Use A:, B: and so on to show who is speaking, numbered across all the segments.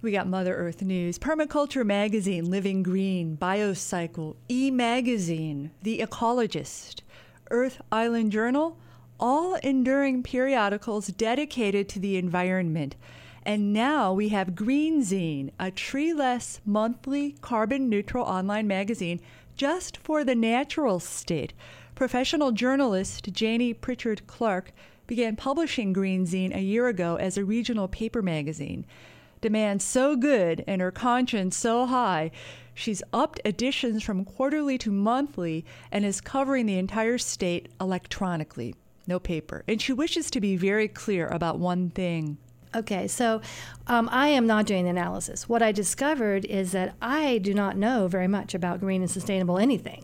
A: We got Mother Earth News, Permaculture Magazine, Living Green, Biocycle, E-Magazine, The Ecologist, Earth Island Journal, all enduring periodicals dedicated to the environment. And now we have Greenzine, a tree-less monthly carbon-neutral online magazine just for the natural state. Professional journalist Janie Pritchard Clark began publishing Greenzine a year ago as a regional paper magazine. Demand so good and her conscience so high, she's upped editions from quarterly to monthly and is covering the entire state electronically, no paper. And she wishes to be very clear about one thing.
B: Okay, so I am not doing the analysis. What I discovered is that I do not know very much about green and sustainable anything.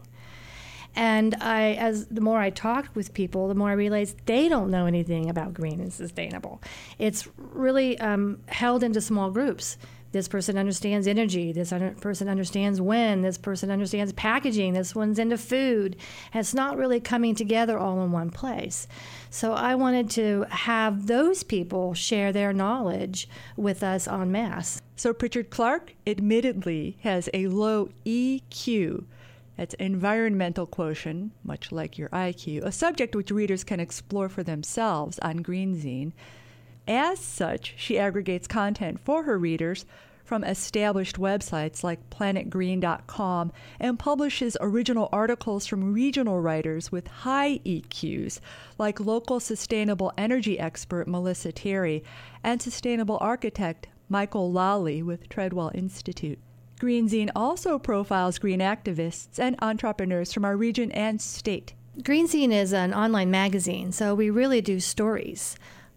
B: And the more I talked with people, the more I realized they don't know anything about green and sustainable. It's really held into small groups. This person understands energy. This person understands wind. This person understands packaging. This one's into food. And it's not really coming together all in one place. So I wanted to have those people share their knowledge with us en masse.
A: So Pritchard Clark admittedly has a low EQ. That's environmental quotient, much like your IQ, a subject which readers can explore for themselves on Greenzine. As such, she aggregates content for her readers from established websites like planetgreen.com and publishes original articles from regional writers with high EQs, like local sustainable energy expert Melissa Terry and sustainable architect Michael Lally with Treadwell Institute. Greenzine also profiles green activists and entrepreneurs from our region and state.
B: Greenzine is an online magazine, so we really do stories,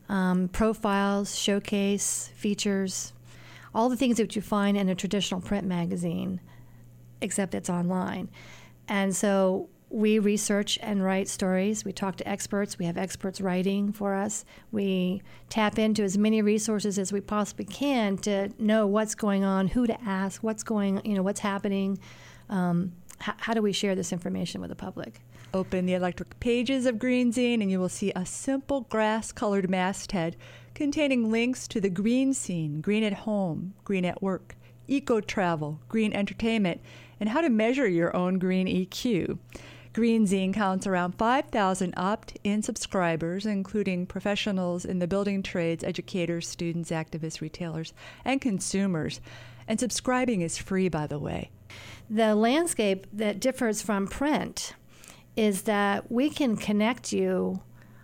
B: profiles, showcase, features, all the things that you find in a traditional print magazine, except it's online. And so we research and write stories. We talk to experts. We have experts writing for us. We tap into as many resources as we possibly can to know what's going on, who to ask, what's happening. How do we share this information with the public?
A: Open the electric pages of Greenzine and you will see a simple grass-colored masthead containing links to the green scene, green at home, green at work, eco-travel, green entertainment, and how to measure your own green EQ. Greenzine counts around 5,000 opt-in subscribers, including professionals in the building trades, educators, students, activists, retailers, and consumers. And subscribing is free, by the way.
B: The landscape that differs from print is that we can connect you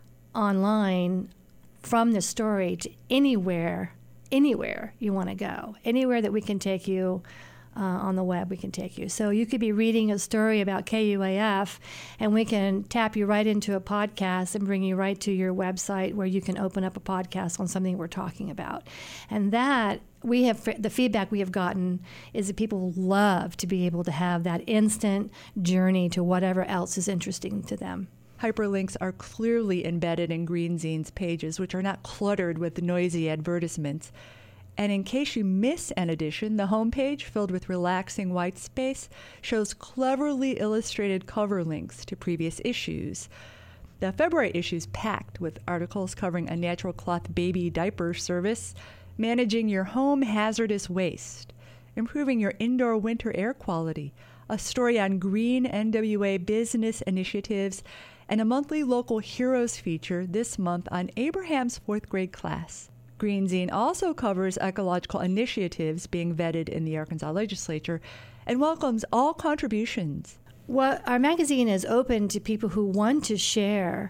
B: online from the story to anywhere you want to go, anywhere that we can take you. On the web, we can take you. So you could be reading a story about KUAF, and we can tap you right into a podcast and bring you right to your website where you can open up a podcast on something we're talking about. And that, the feedback we have gotten is that people love to be able to have that instant journey to whatever else is interesting to them.
A: Hyperlinks are clearly embedded in Greenzine's pages, which are not cluttered with noisy advertisements. And in case you miss an edition, the homepage, filled with relaxing white space, shows cleverly illustrated cover links to previous issues. The February issue is packed with articles covering a natural cloth baby diaper service, managing your home hazardous waste, improving your indoor winter air quality, a story on green NWA business initiatives, and a monthly local heroes feature this month on Abraham's 4th grade class. Greenzine also covers ecological initiatives being vetted in the Arkansas legislature and welcomes all contributions.
B: Well, our magazine is open to people who want to share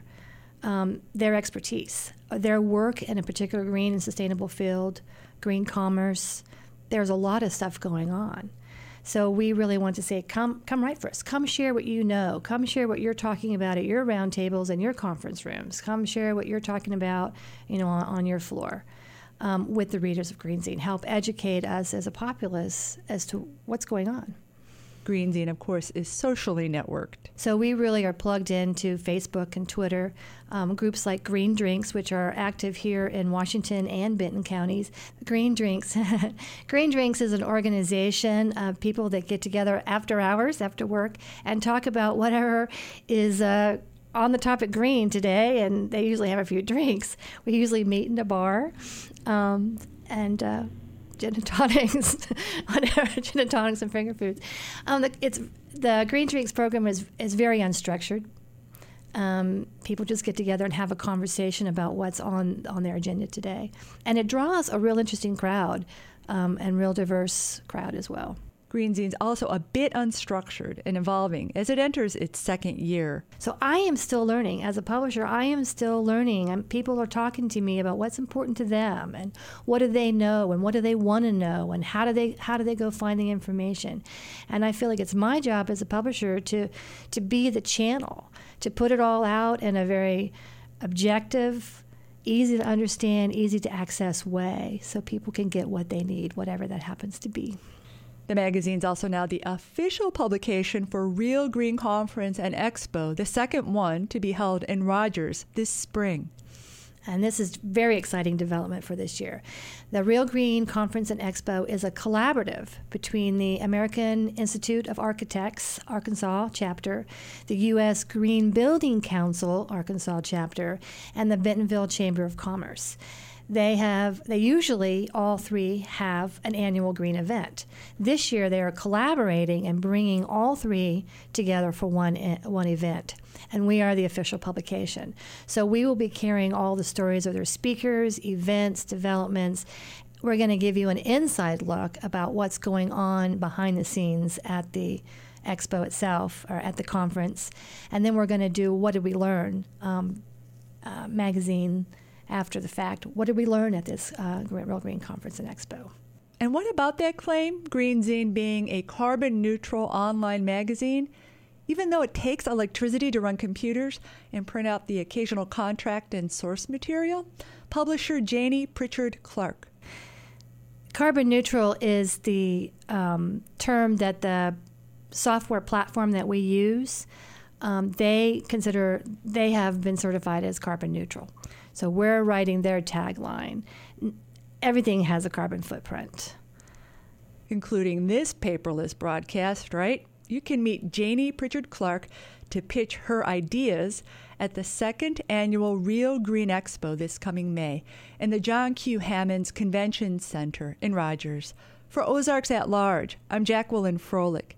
B: their expertise, their work in a particular green and sustainable field, green commerce. There's a lot of stuff going on. So we really want to say, come write for us. Come share what you know. Come share what you're talking about at your roundtables and your conference rooms. Come share what you're talking about, on your floor with the readers of Greenzine. Help educate us as a populace as to what's going on.
A: Greenzine, of course, is socially networked.
B: So we really are plugged into Facebook and Twitter, groups like Green Drinks, which are active here in Washington and Benton counties. Green Drinks. Green Drinks is an organization of people that get together after hours, after work, and talk about whatever is on the topic green today, and they usually have a few drinks. We usually meet in a bar, and gin and tonics, whatever, gin and tonics and finger foods. The Green Drinks program is very unstructured. People just get together and have a conversation about what's on their agenda today. And it draws a real interesting crowd and real diverse crowd as well.
A: Greenzine's also a bit unstructured and evolving as it enters its second year.
B: So I am still learning. As a publisher, I am still learning. And people are talking to me about what's important to them and what do they know and what do they want to know and how do they go find the information. And I feel like it's my job as a publisher to be the channel, to put it all out in a very objective, easy to understand, easy to access way so people can get what they need, whatever that happens to be.
A: The magazine's also now the official publication for Real Green Conference and Expo, the second one to be held in Rogers this spring.
B: And this is very exciting development for this year. The Real Green Conference and Expo is a collaborative between the American Institute of Architects, Arkansas chapter, the U.S. Green Building Council, Arkansas chapter, and the Bentonville Chamber of Commerce. They usually, all three, have an annual green event. This year, they are collaborating and bringing all three together for one event, and we are the official publication. So we will be carrying all the stories of their speakers, events, developments. We're going to give you an inside look about what's going on behind the scenes at the expo itself, or at the conference, and then we're going to do What Did We Learn magazine after the fact. What did we learn at this Real Green Conference and Expo?
A: And what about that claim, Greenzine being a carbon-neutral online magazine? Even though it takes electricity to run computers and print out the occasional contract and source material? Publisher Janie Pritchard Clark.
B: Carbon neutral is the term that the software platform that we use, they have been certified as carbon neutral. So we're writing their tagline. Everything has a carbon footprint.
A: Including this paperless broadcast, right? You can meet Janie Pritchard Clark to pitch her ideas at the second annual Real Green Expo this coming May in the John Q. Hammonds Convention Center in Rogers. For Ozarks at Large, I'm Jacqueline Froelich.